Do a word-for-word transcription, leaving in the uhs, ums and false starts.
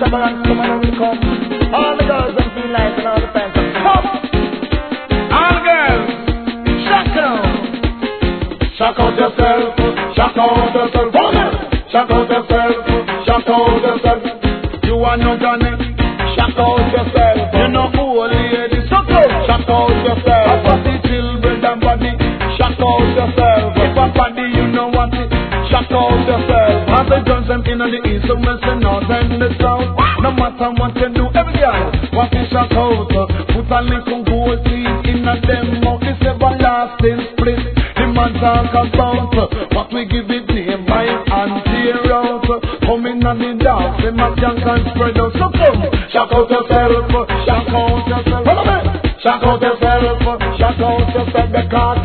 shabba and come on and come. All the girls them feel like and all the fans come. All the girls, shock out. Shock out yourself, shock out yourself. Shock out yourself, shock out yourself. You are no Johnny, shock out yourself. You know who lady, shock out, shock out yourself. A body children and body, shock out yourself. If a body you know what it, shock out yourself. As the guns them in the east, the west, the north and the south. No matter what you do, every girl, what is shock out? Put a little gold seed in a them mouth, this everlasting split. The man talk about what we give it name by and tear out. Come in on the dance, them a junk and spread out. So come, shock out yourself, shock out yourself. Follow me. Shock out yourself, shock out yourself, because